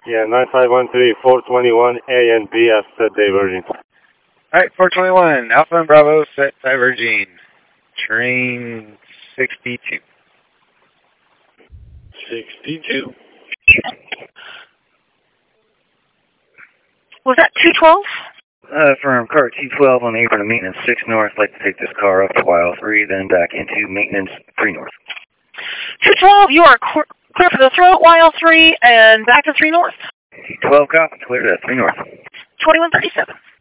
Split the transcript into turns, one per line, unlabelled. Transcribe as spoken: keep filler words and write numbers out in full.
Yeah, nine five one three, four twenty-one, A and B have set diverging.
Alright, four twenty-one, Alpha and Bravo set diverging. Train sixty-two.
sixty-two.
Was that two twelve?
Uh, from car two twelve on the apron to maintenance six north, like to take this car up to Y L three, then back into maintenance three north.
two twelve, you are clear for the throat, Y L three, and back to three north.
twelve copy, clear to three north.
twenty-one thirty-seven.